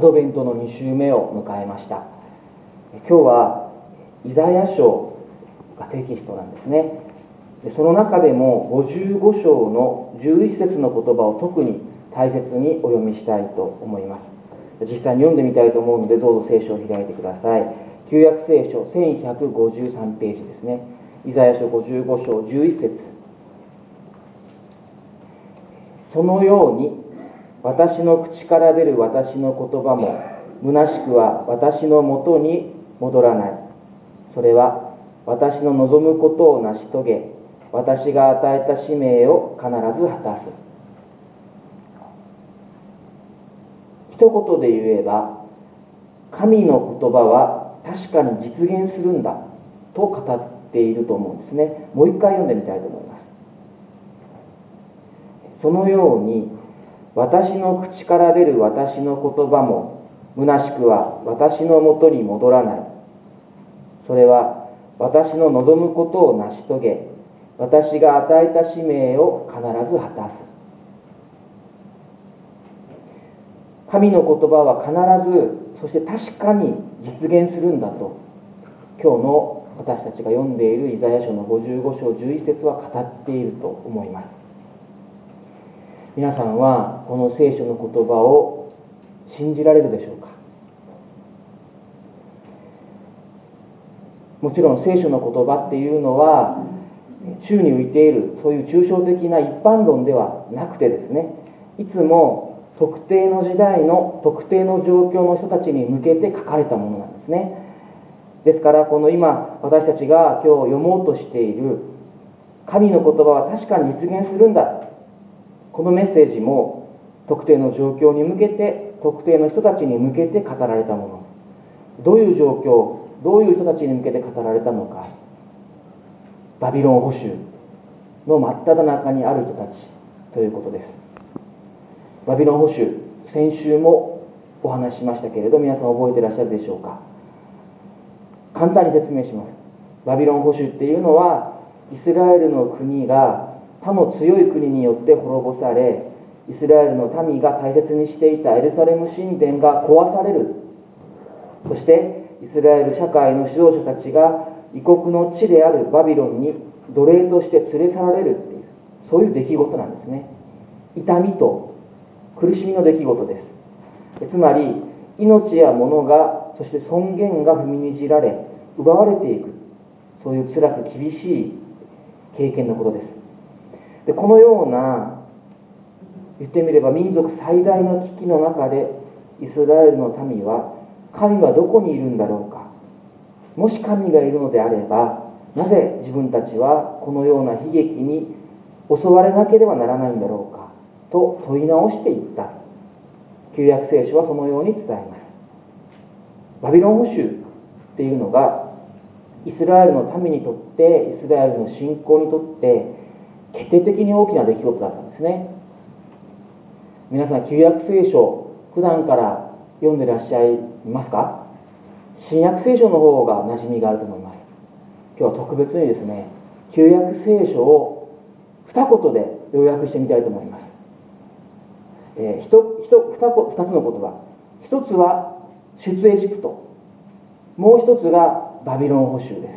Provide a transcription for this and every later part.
ドベントの2週目を迎えました。今日はイザヤ書がテキストなんですね。その中でも55章の11節の言葉を特に大切にお読みしたいと思います。実際に読んでみたいと思うので、どうぞ聖書を開いてください。旧約聖書1153ページですね。イザヤ書55章11節。そのように私の口から出る私の言葉も虚しくは私のもとに戻らない。それは私の望むことを成し遂げ、私が与えた使命を必ず果たす。一言で言えば、神の言葉は確かに実現するんだと語っていると思うんですね。もう一回読んでみたいと思います。そのように私の口から出る私の言葉も虚しくは私のもとに戻らない。それは私の望むことを成し遂げ、私が与えた使命を必ず果たす。神の言葉は必ず、そして確かに実現するんだと、今日の私たちが読んでいるイザヤ書の55章11節は語っていると思います。皆さんはこの聖書の言葉を信じられるでしょうか。もちろん聖書の言葉っていうのは宙に浮いている、そういう抽象的な一般論ではなくてですね、いつも特定の時代の特定の状況の人たちに向けて書かれたものなんですね。ですからこの今私たちが今日読もうとしている神の言葉は確かに実現するんだ、このメッセージも特定の状況に向けて、特定の人たちに向けて語られたもの。どういう状況、どういう人たちに向けて語られたのか。バビロン捕囚の真っ只中にある人たちということです。バビロン捕囚、先週もお話ししましたけれど、皆さん覚えていらっしゃるでしょうか。簡単に説明します。バビロン捕囚っていうのは、イスラエルの国が他の強い国によって滅ぼされ、イスラエルの民が大切にしていたエルサレム神殿が壊される。そしてイスラエル社会の指導者たちが異国の地であるバビロンに奴隷として連れ去られるっていう、そういう出来事なんですね。痛みと苦しみの出来事です。つまり命や物が、そして尊厳が踏みにじられ奪われていく、そういう辛く厳しい経験のことです。でこのような、言ってみれば民族最大の危機の中でイスラエルの民は、神はどこにいるんだろうか、もし神がいるのであればなぜ自分たちはこのような悲劇に襲われなければならないんだろうかと問い直していった。旧約聖書はそのように伝えます。バビロン捕囚っていうのがイスラエルの民にとって、イスラエルの信仰にとって決定的に大きな出来事だったんですね。皆さん旧約聖書普段から読んでいらっしゃいますか？新約聖書の方が馴染みがあると思います。今日は特別にですね、旧約聖書を二言で要約してみたいと思います。二つの言葉。一つは出エジプト、もう一つがバビロン捕囚です。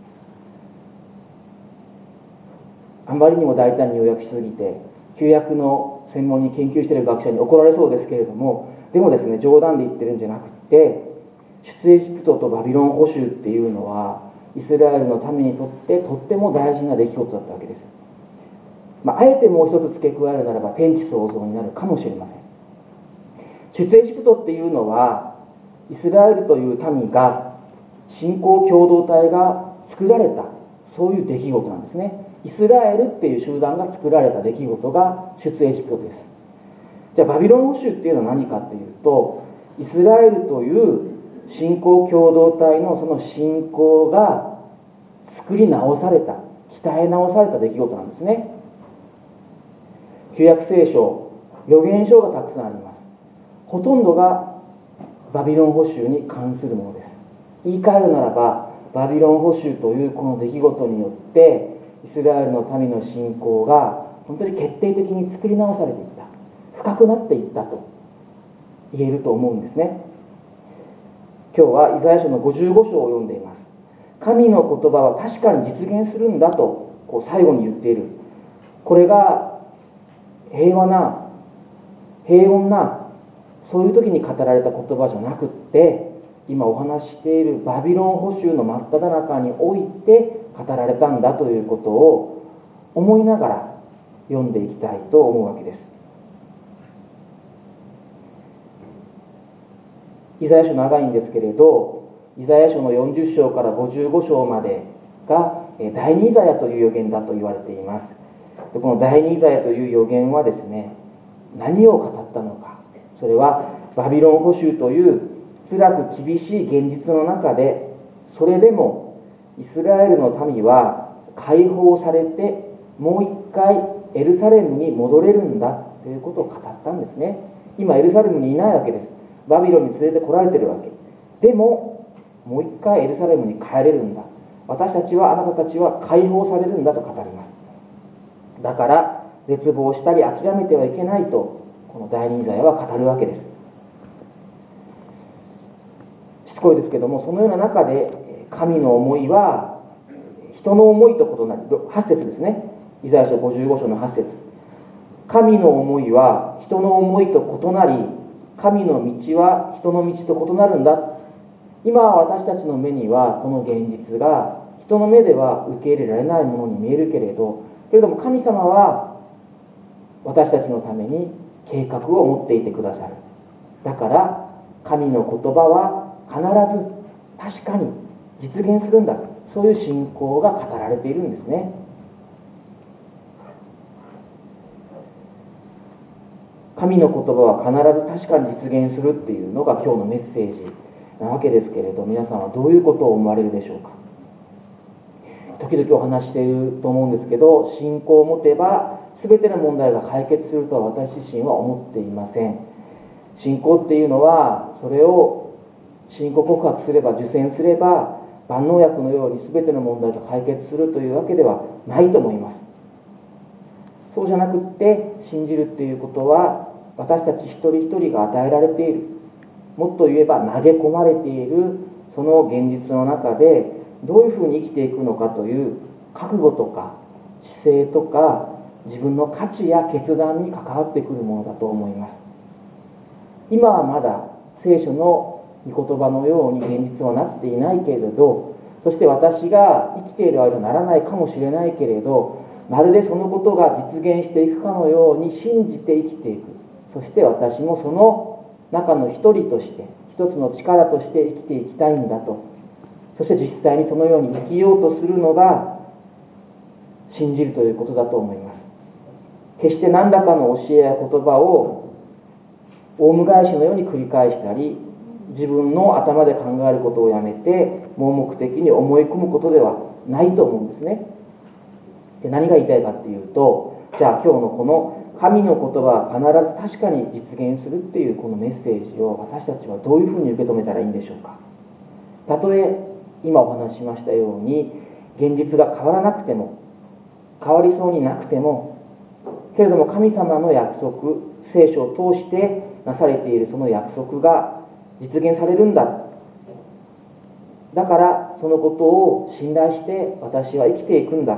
あまりにも大胆に要約しすぎて、旧約の専門に研究している学者に怒られそうですけれども、でもですね、冗談で言ってるんじゃなくて、出エジプトとバビロン捕囚っていうのはイスラエルの民にとってとっても大事な出来事だったわけです。あえてもう一つ付け加えるならば天地創造になるかもしれません。出エジプトっていうのはイスラエルという民が信仰共同体が作られた、そういう出来事なんですね。イスラエルっていう集団が作られた出来事が出エジプトです。じゃあバビロン捕囚っていうのは何かというと、イスラエルという信仰共同体のその信仰が作り直された、鍛え直された出来事なんですね。旧約聖書、預言書がたくさんあります。ほとんどがバビロン捕囚に関するものです。言い換えるならば、バビロン捕囚というこの出来事によってイスラエルの民の信仰が本当に決定的に作り直されていった、深くなっていったと言えると思うんですね。今日はイザヤ書の55章を読んでいます。神の言葉は確かに実現するんだと最後に言っている。これが平穏なそういう時に語られた言葉じゃなくって、今お話ししているバビロン捕囚の真っ只中において語られたんだということを思いながら読んでいきたいと思うわけです。イザヤ書長いんですけれど、イザヤ書の40章から55章までが第二イザヤという預言だと言われています。でこの第二イザヤという預言はですね、何を語ったのか。それはバビロン捕囚という辛く厳しい現実の中で、それでもイスラエルの民は解放されてもう一回エルサレムに戻れるんだということを語ったんですね。今エルサレムにいないわけです。バビロンに連れてこられてるわけでも、もう一回エルサレムに帰れるんだ、私たちは、あなたたちは解放されるんだと語ります。だから絶望したり諦めてはいけないと、この第二イザヤは語るわけです。しつこいですけども、そのような中で神の思いは人の思いと異なり、8節ですね、イザヤ書55章の8節、神の思いは人の思いと異なり、神の道は人の道と異なるんだ。今私たちの目にはこの現実が人の目では受け入れられないものに見えるけれども、神様は私たちのために計画を持っていてくださる。だから神の言葉は必ず確かに実現するんだ、そういう信仰が語られているんですね。神の言葉は必ず確かに実現するっていうのが今日のメッセージなわけですけれど、皆さんはどういうことを思われるでしょうか。時々お話していると思うんですけど、信仰を持てば全ての問題が解決するとは私自身は思っていません。信仰っていうのは、それを信仰告白すれば、受洗すれば万能薬のように全ての問題が解決するというわけではないと思います。そうじゃなくって、信じるっていうことは私たち一人一人が与えられている、もっと言えば投げ込まれているその現実の中でどういうふうに生きていくのかという覚悟とか姿勢とか自分の価値や決断に関わってくるものだと思います。今はまだ聖書の御言葉のように現実はなっていないけれど、そして私が生きている間ならないかもしれないけれど、まるでそのことが実現していくかのように信じて生きていく。そして私もその中の一人として、一つの力として生きていきたいんだと。そして実際にそのように生きようとするのが信じるということだと思います。決して何らかの教えや言葉をオウム返しのように繰り返したり、自分の頭で考えることをやめて盲目的に思い込むことではないと思うんですね。で、何が言いたいかっていうと、じゃあ今日のこの神の言葉は必ず確かに実現するっていうこのメッセージを私たちはどういうふうに受け止めたらいいんでしょうか。たとえ今お話ししましたように現実が変わらなくても、変わりそうになくても、けれども神様の約束、聖書を通してなされているその約束が実現されるんだ。だからそのことを信頼して私は生きていくんだ。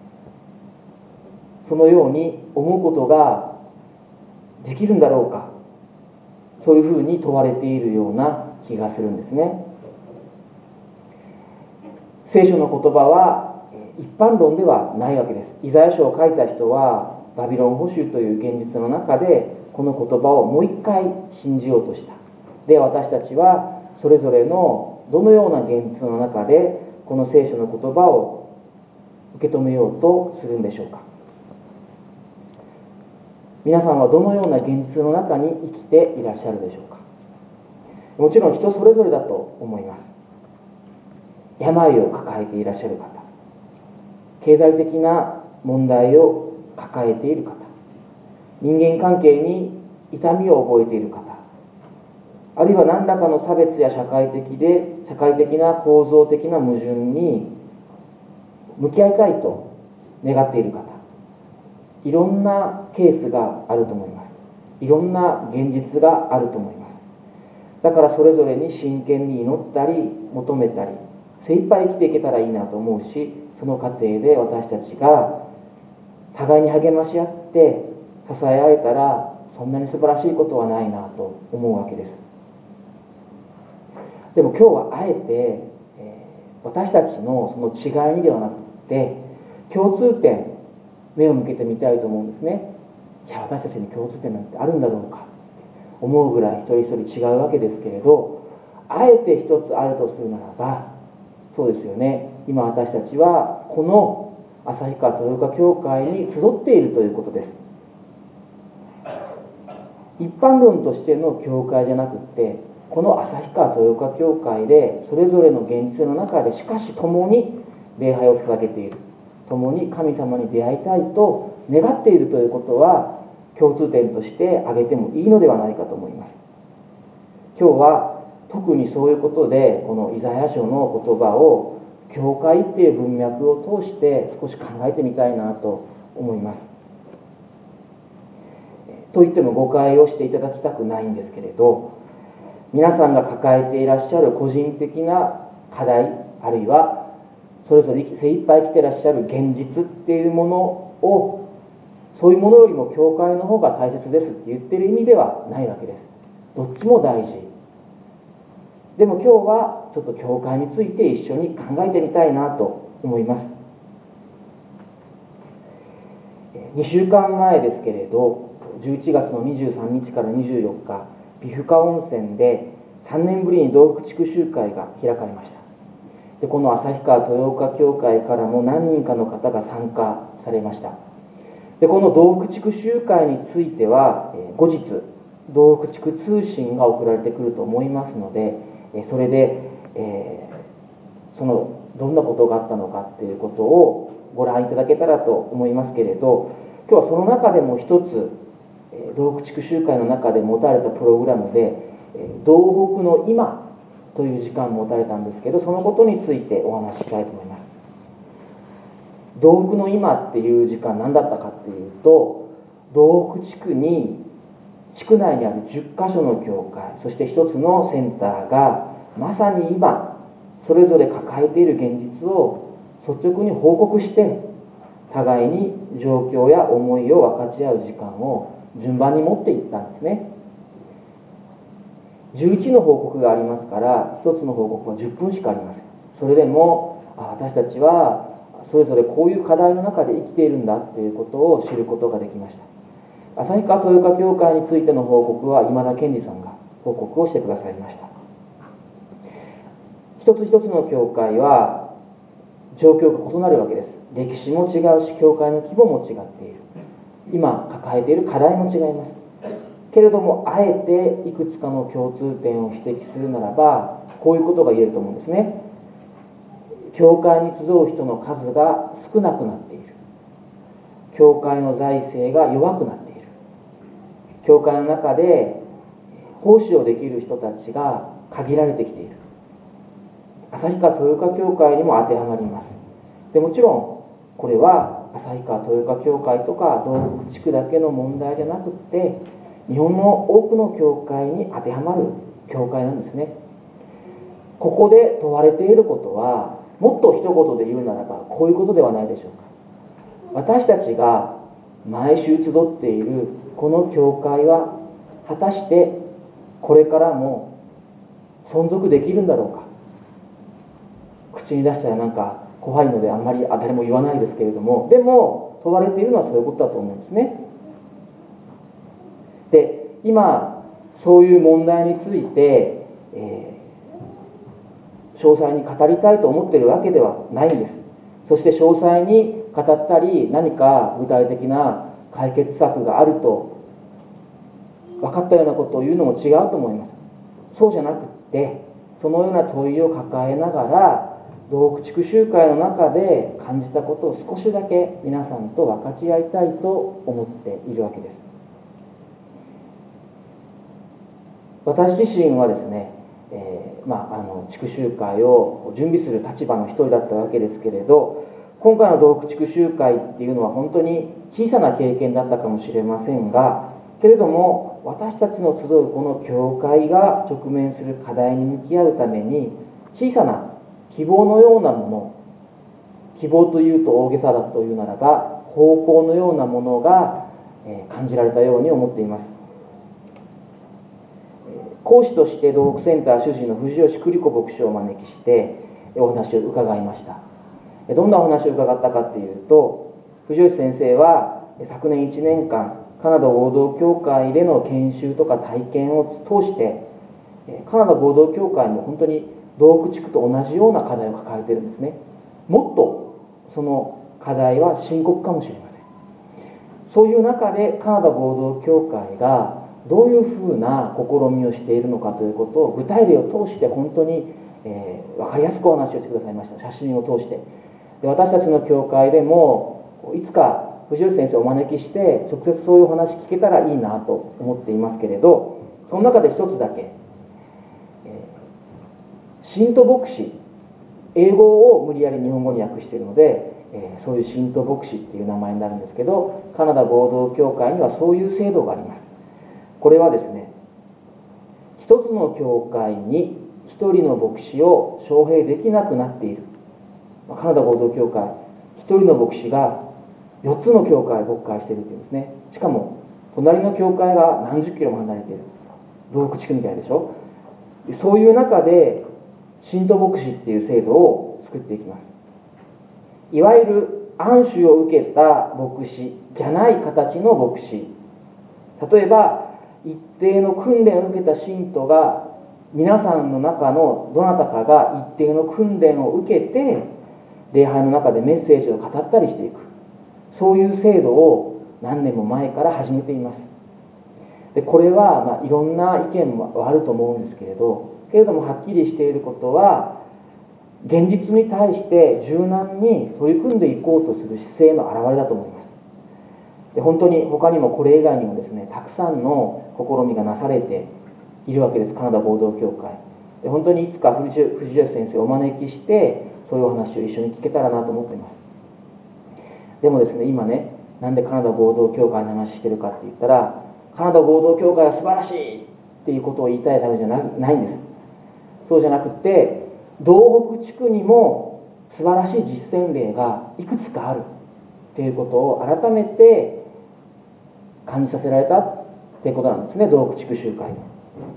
そのように思うことができるんだろうか。そういうふうに問われているような気がするんですね。聖書の言葉は一般論ではないわけです。イザヤ書を書いた人はバビロン捕囚という現実の中でこの言葉をもう一回信じようとした。で、私たちはそれぞれのどのような現実の中でこの聖書の言葉を受け止めようとするんでしょうか。皆さんはどのような現実の中に生きていらっしゃるでしょうか。もちろん人それぞれだと思います。病を抱えていらっしゃる方、経済的な問題を抱えている方、人間関係に痛みを覚えている方、あるいは何らかの差別や社会的な構造的な矛盾に向き合いたいと願っている方、いろんなケースがあると思います。いろんな現実があると思います。 だからそれぞれに真剣に祈ったり求めたり精一杯生きていけたらいいなと思うし、その過程で私たちが互いに励まし合って支え合えたら、そんなに素晴らしいことはないなと思うわけです。でも今日はあえて、私たちのその違いにではなくて共通点、目を向けてみたいと思うんですね。いや、私たちに共通点なんてあるんだろうかって思うぐらい一人一人違うわけですけれど、あえて一つあるとするならば、そうですよね、今私たちはこの旭川豊岡教会に集っているということです。一般論としての教会じゃなくって、この旭川豊岡教会でそれぞれの現実の中でしかし共に礼拝を捧げている、共に神様に出会いたいと願っているということは共通点として挙げてもいいのではないかと思います。今日は特にそういうことで、このイザヤ書の言葉を教会っていう文脈を通して少し考えてみたいなと思います。と言っても誤解をしていただきたくないんですけれど、皆さんが抱えていらっしゃる個人的な課題、あるいはそれぞれ精一杯生きていらっしゃる現実っていうものを、そういうものよりも教会の方が大切ですって言ってる意味ではないわけです。どっちも大事。でも今日はちょっと教会について一緒に考えてみたいなと思います。2週間前ですけれど、11月の23日から24日、美深温泉で3年ぶりに同福地区集会が開かれました。でこの旭川豊岡教会からも何人かの方が参加されました。でこの同福地区集会については、後日同福地区通信が送られてくると思いますので、それで、そのどんなことがあったのかっていうことをご覧いただけたらと思いますけれど、今日はその中でも一つ、同福地区集会の中で持たれたプログラムで、同北の今という時間を持たれたんですけど、そのことについてお話ししたいと思います。同北の今っていう時間何だったかっていうと、同北地区に地区内にある10カ所の教会、そして一つのセンターがまさに今それぞれ抱えている現実を率直に報告して、互いに状況や思いを分かち合う時間を順番に持っていったんですね。11の報告がありますから、1つの報告は10分しかありません。それでも私たちはそれぞれこういう課題の中で生きているんだということを知ることができました。旭川豊岡教会についての報告は今田健二さんが報告をしてくださいました。一つ一つの教会は状況が異なるわけです。歴史も違うし、教会の規模も違っている。今抱えている課題も違いますけれども、あえていくつかの共通点を指摘するならば、こういうことが言えると思うんですね。教会に集う人の数が少なくなっている。教会の財政が弱くなっている。教会の中で奉仕をできる人たちが限られてきている。旭川豊岡教会にも当てはまります。でもちろんこれは旭川豊岡教会とか同福地区だけの問題じゃなくって、日本の多くの教会に当てはまる教会なんですね。ここで問われていることは、もっと一言で言うならばこういうことではないでしょうか。私たちが毎週集っているこの教会は果たしてこれからも存続できるんだろうか。口に出したらなんか怖いのであんまり誰も言わないですけれども、でも問われているのはそういうことだと思うんですね。で今そういう問題について、詳細に語りたいと思っているわけではないんです。そして詳細に語ったり何か具体的な解決策があると分かったようなことを言うのも違うと思います。そうじゃなくって、そのような問いを抱えながら同福地区集会の中で感じたことを少しだけ皆さんと分かち合いたいと思っているわけです。私自身はですね、地区集会を準備する立場の一人だったわけですけれど、今回の同福地区集会っていうのは本当に小さな経験だったかもしれませんが、 けれども私たちの集うこの教会が直面する課題に向き合うために、小さな希望のようなもの、希望というと大げさだというならば方向のようなものが感じられたように思っています。講師として道北センター主事の藤吉栗子牧師をお招きしてお話を伺いました。どんなお話を伺ったかっていうと、藤吉先生は昨年1年間カナダ合同教会での研修とか体験を通して、カナダ合同教会も本当に道北地区と同じような課題を抱えているんですね。もっとその課題は深刻かもしれません。そういう中でカナダ合同教会がどういうふうな試みをしているのかということを具体例を通して本当に、分かりやすくお話をしてくださいました。写真を通して。で、私たちの教会でもいつか藤吉先生をお招きして直接そういうお話聞けたらいいなと思っていますけれど、その中で一つだけ、信徒牧師、英語を無理やり日本語に訳しているので、そういう信徒牧師っていう名前になるんですけど、カナダ合同教会にはそういう制度があります。これはですね、一つの教会に一人の牧師を招聘できなくなっている。カナダ合同教会、一人の牧師が4つの教会を牧会しているっていうんですね。しかも隣の教会が何十キロも離れている、道北地区みたいでしょ。そういう中で信徒牧師っていう制度を作っていきます。いわゆる安守を受けた牧師じゃない形の牧師、例えば一定の訓練を受けた信徒が、皆さんの中のどなたかが一定の訓練を受けて礼拝の中でメッセージを語ったりしていく、そういう制度を何年も前から始めています。で、これはいろんな意見もあると思うんですけれども、はっきりしていることは、現実に対して柔軟に取り組んでいこうとする姿勢の表れだと思います。で、本当に他にもこれ以外にもですね、たくさんの試みがなされているわけです。カナダ合同教会で、本当にいつか藤吉先生をお招きしてそういうお話を一緒に聞けたらなと思っています。でもですね、今ね、なんでカナダ合同教会の話してるかって言ったら、カナダ合同教会は素晴らしいっていうことを言いたいためじゃないんです。そうじゃなくて、道北地区にも素晴らしい実践例がいくつかあるっていうことを改めて感じさせられたっていうことなんですね、道北地区集会で。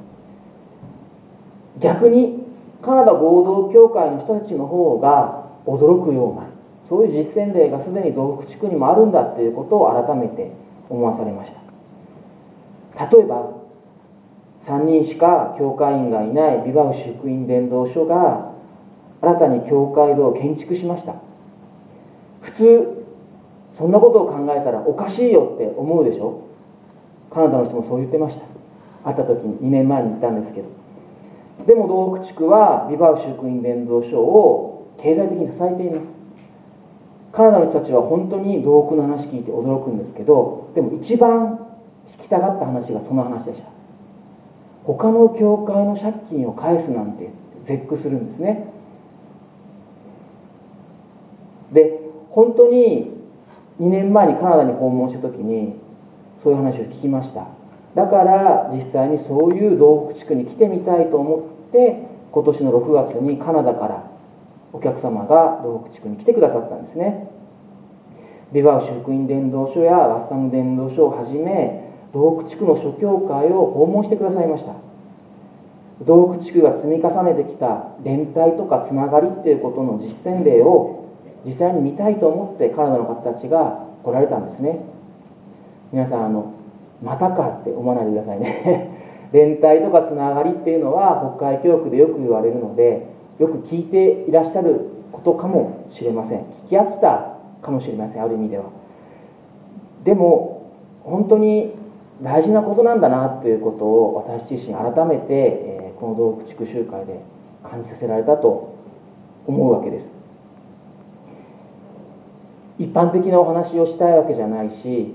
逆にカナダ合同教会の人たちの方が驚くような、そういう実践例がすでに道北地区にもあるんだということを改めて思わされました。例えば3人しか教会員がいないビバウシ福音伝道所が新たに教会堂を建築しました。普通そんなことを考えたらおかしいよって思うでしょ。カナダの人もそう言ってました。会った時に2年前に言ったんですけど、でも道北地区はビバウシ福音伝道所を経済的に支えています。カナダの人たちは本当に道北の話聞いて驚くんですけど、でも一番聞きたがった話がその話でした。他の教会の借金を返すなんて絶句するんですね。で、本当に2年前にカナダに訪問した時にそういう話を聞きました。だから実際にそういう道北地区に来てみたいと思って今年の6月にカナダからお客様が道北地区に来てくださったんですね。ビバウシ福音伝道所やワッサム伝道所をはじめ道北地区の諸教会を訪問してくださいました。道北地区が積み重ねてきた連帯とかつながりっていうことの実践例を実際に見たいと思ってカナダの方たちが来られたんですね。皆さんまたかって思わないでくださいね連帯とかつながりっていうのは北海教区でよく言われるので、よく聞いていらっしゃることかもしれません。聞き飽きたかもしれません、ある意味では。でも本当に大事なことなんだなということを私自身改めて、この道北地区集会で感じさせられたと思うわけです。一般的なお話をしたいわけじゃないし、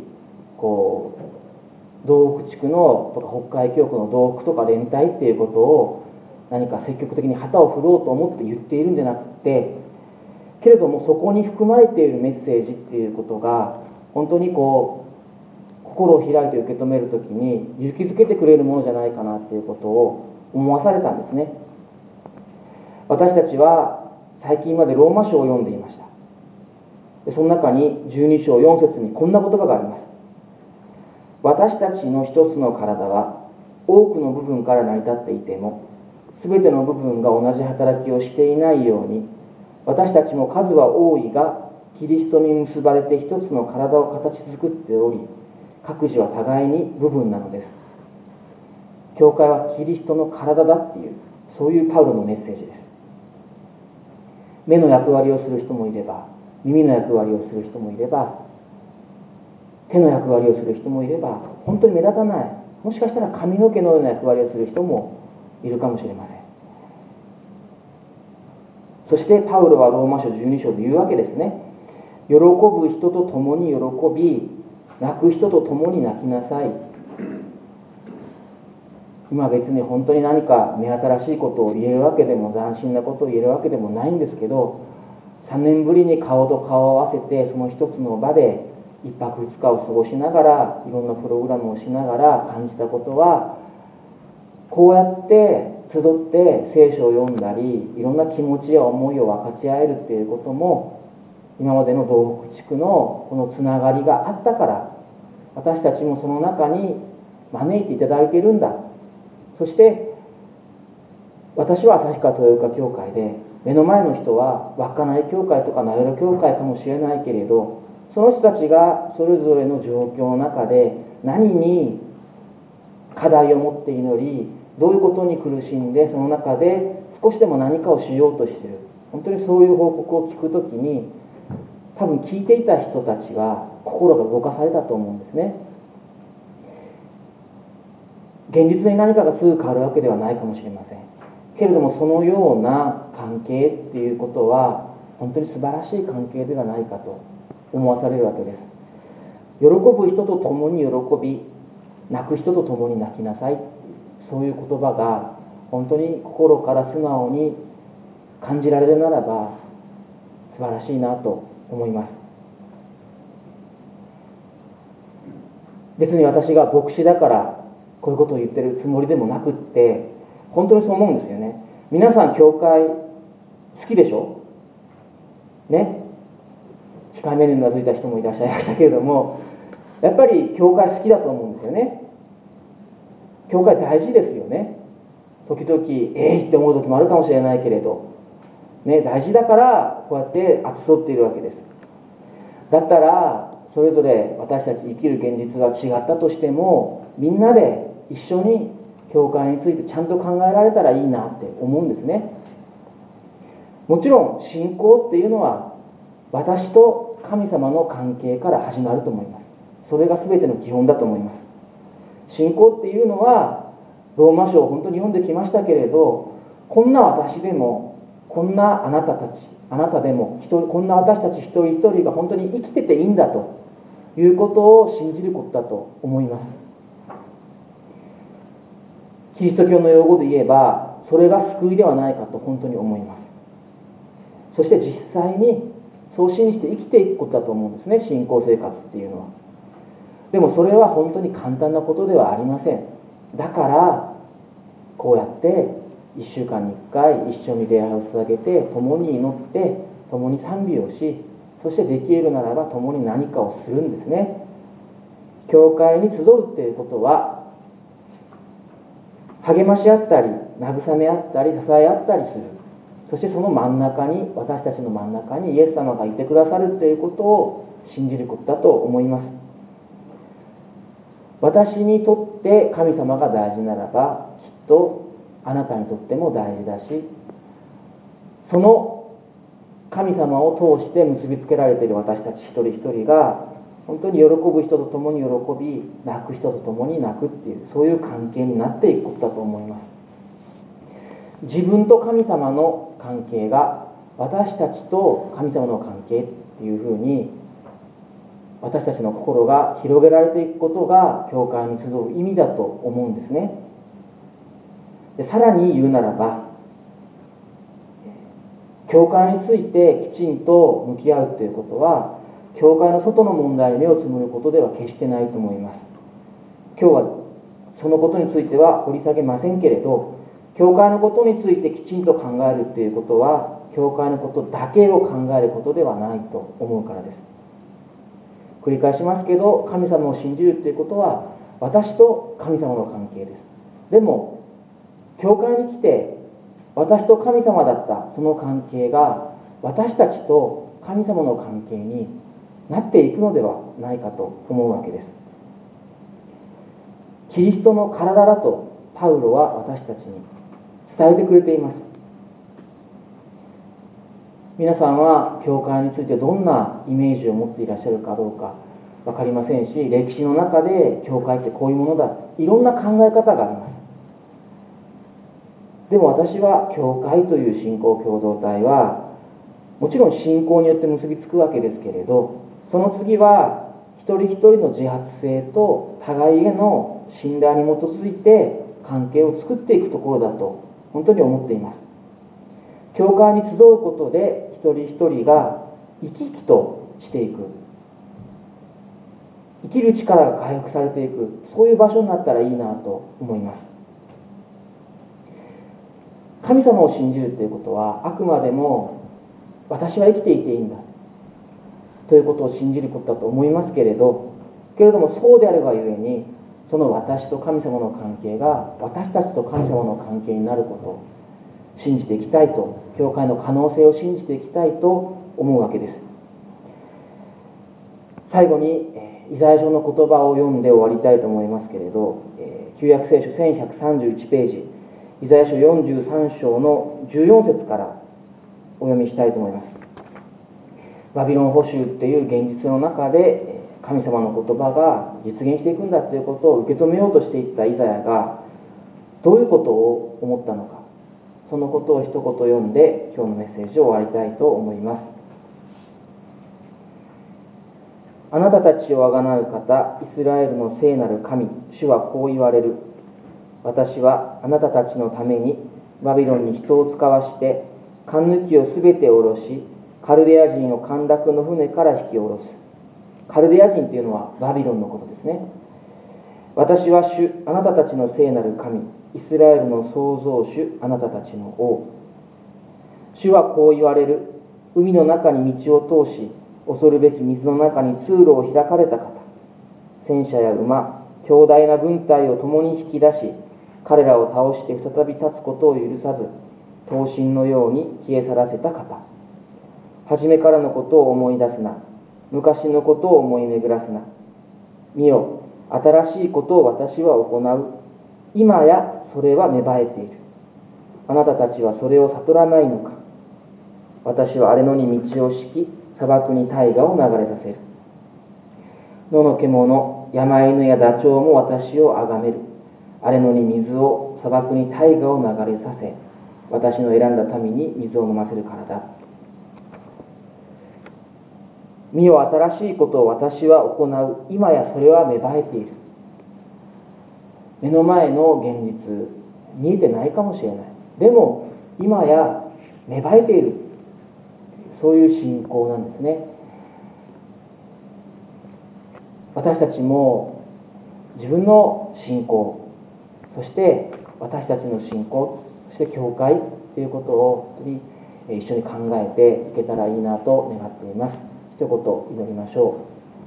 道北地区のとか北海教区の道北とか連帯っていうことを何か積極的に旗を振ろうと思って言っているんじゃなくて、けれどもそこに含まれているメッセージっていうことが本当に心を開いて受け止めるときに勇気づけてくれるものじゃないかなということを思わされたんですね。私たちは最近までローマ書を読んでいました。その中に12章4節にこんな言葉があります。私たちの一つの体は多くの部分から成り立っていても、すべての部分が同じ働きをしていないように、私たちも数は多いがキリストに結ばれて一つの体を形作っており、各自は互いに部分なのです。教会はキリストの体だっていう、そういうパウロのメッセージです。目の役割をする人もいれば、耳の役割をする人もいれば、手の役割をする人もいれば、本当に目立たない、もしかしたら髪の毛のような役割をする人もいるかもしれません。そしてパウロはローマ書12章で言うわけですね。喜ぶ人と共に喜び、泣く人と共に泣きなさい。今別に本当に何か目新しいことを言えるわけでも斬新なことを言えるわけでもないんですけど、3年ぶりに顔と顔を合わせてその一つの場で1泊2日を過ごしながら、いろんなプログラムをしながら感じたことは、こうやって集って聖書を読んだり、いろんな気持ちや思いを分かち合えるっていうことも、今までの東北地区のこのつながりがあったから、私たちもその中に招いていただいているんだ。そして私は旭川豊岡教会で、目の前の人は稚内教会とか名寄教会かもしれないけれど、その人たちがそれぞれの状況の中で何に課題を持って祈り、どういうことに苦しんで、その中で少しでも何かをしようとしている、本当にそういう報告を聞くときに、多分聞いていた人たちは心が動かされたと思うんですね。現実に何かがすぐ変わるわけではないかもしれませんけれども、そのような関係っていうことは本当に素晴らしい関係ではないかと思わされるわけです。喜ぶ人と共に喜び、泣く人と共に泣きなさい、そういう言葉が本当に心から素直に感じられるならば素晴らしいなと思います。別に私が牧師だからこういうことを言ってるつもりでもなくって、本当にそう思うんですよね。皆さん教会好きでしょね。控えめにうなずいた人もいらっしゃいましたけれども、やっぱり教会好きだと思うんですよね。教会大事ですよね。時々って思う時もあるかもしれないけれど、ね、大事だからこうやって集っているわけです。だったらそれぞれ私たち生きる現実は違ったとしても、みんなで一緒に教会についてちゃんと考えられたらいいなって思うんですね。もちろん信仰っていうのは私と神様の関係から始まると思います。それが全ての基本だと思います。信仰っていうのはローマ書を本当に読んできましたけれど、こんな私でも、こんなあなたたち、あなたでも、こんな私たち一人一人が本当に生きてていいんだということを信じることだと思います。キリスト教の用語で言えば、それが救いではないかと本当に思います。そして実際にそう信じて生きていくことだと思うんですね、信仰生活っていうのは。でもそれは本当に簡単なことではありません。だからこうやって1週間に1回一緒に礼拝を捧げて、共に祈って、共に賛美をし、そしてできるならば共に何かをするんですね。教会に集うっていうことは、励まし合ったり慰め合ったり支え合ったりする。そしてその真ん中に、私たちの真ん中にイエス様がいてくださるということを信じることだと思います。私にとって神様が大事ならば、きっとあなたにとっても大事だし、その神様を通して結びつけられている私たち一人一人が、本当に喜ぶ人と共に喜び、泣く人と共に泣くっていう、そういう関係になっていくことだと思います。自分と神様の関係が私たちと神様の関係っていうふうに、私たちの心が広げられていくことが教会に集う意味だと思うんですね。でさらに言うならば、教会についてきちんと向き合うということは、 教会の外の問題に目をつむることでは決してないと思います。今日はそのことについては掘り下げませんけれど、教会のことについてきちんと考えるということは、教会のことだけを考えることではないと思うからです。繰り返しますけど、神様を信じるということは私と神様の関係です。でも教会に来て私と神様だったその関係が私たちと神様の関係になっていくのではないかと思うわけです。キリストの体だとパウロは私たちに伝えてくれています。皆さんは教会についてどんなイメージを持っていらっしゃるかどうか分かりませんし、歴史の中で教会ってこういうものだ、いろんな考え方があります。でも私は教会という信仰共同体はもちろん信仰によって結びつくわけですけれど、その次は一人一人の自発性と互いへの信頼に基づいて関係を作っていくところだと本当に思っています。教会に集うことで一人一人が生き生きとしていく、生きる力が回復されていく、そういう場所になったらいいなと思います。神様を信じるということはあくまでも私は生きていていいんだということを信じることだと思いますけれども、そうであるがゆえにその私と神様の関係が私たちと神様の関係になることを信じていきたいと、教会の可能性を信じていきたいと思うわけです。最後にイザヤ書の言葉を読んで終わりたいと思いますけれど、旧約聖書1131ページ、イザヤ書43章の14節からお読みしたいと思います。バビロン捕囚っていう現実の中で神様の言葉が実現していくんだということを受け止めようとしていったイザヤがどういうことを思ったのか、そのことを一言読んで今日のメッセージを終わりたいと思います。あなたたちをあがなう方、イスラエルの聖なる神、主はこう言われる。私はあなたたちのためにバビロンに人を使わして、勘抜きをすべて下ろし、カルデア人を陥落の船から引き下ろす。カルデア人というのはバビロンのことですね。私は主、あなたたちの聖なる神、イスラエルの創造主、あなたたちの王。主はこう言われる。海の中に道を通し、恐るべき水の中に通路を開かれた方。戦車や馬、強大な軍隊を共に引き出し、彼らを倒して再び立つことを許さず、刀身のように消え去らせた方。初めからのことを思い出すな。昔のことを思い巡らすな。見よ、新しいことを私は行う。今やそれは芽生えている。あなたたちはそれを悟らないのか。私は荒れ野に道を敷き、砂漠に大河を流れさせる。野の獣、山犬やダチョウも私をあがめる。荒れ野に水を、砂漠に大河を流れさせ、私の選んだ民に水を飲ませるからだ。見よ、新しいことを私は行う。今やそれは芽生えている。目の前の現実、見えてないかもしれない。でも今や芽生えている。そういう信仰なんですね。私たちも自分の信仰、そして私たちの信仰、そして教会ということを本当に一緒に考えていけたらいいなと願っています。一言祈りましょ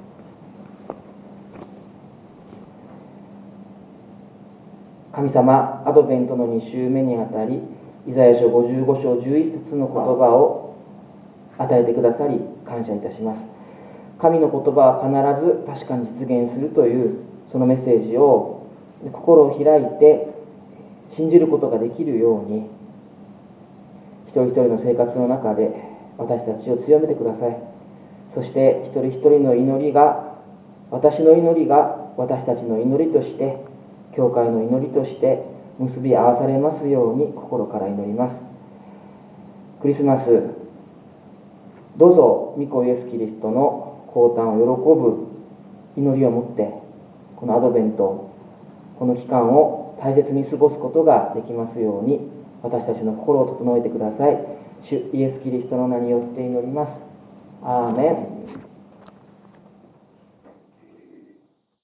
う。神様、アドベントの2週目にあたり、イザヤ書55章11節の言葉を与えてくださり感謝いたします。神の言葉は必ず確かに実現するというそのメッセージを心を開いて信じることができるように、一人一人の生活の中で私たちを強めてください。そして一人一人の祈りが、私の祈りが私たちの祈りとして、教会の祈りとして結び合わされますように心から祈ります。クリスマス、どうぞ御子イエス・キリストの降誕を喜ぶ祈りを持って、このアドベント、この期間を大切に過ごすことができますように、私たちの心を整えてください。主イエス・キリストの名によって祈ります。アーメン。